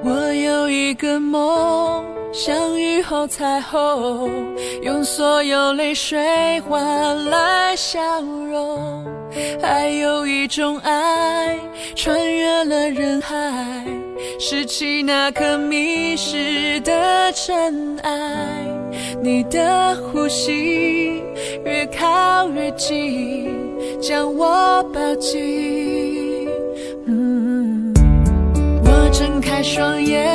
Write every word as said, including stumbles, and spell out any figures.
我有一个梦，像雨后彩虹，用所有泪水换来笑容。还有一种爱，穿越了人海，拾起那颗迷失的尘埃。你的呼吸越靠越近，将我抱紧。嗯，我睁开双眼，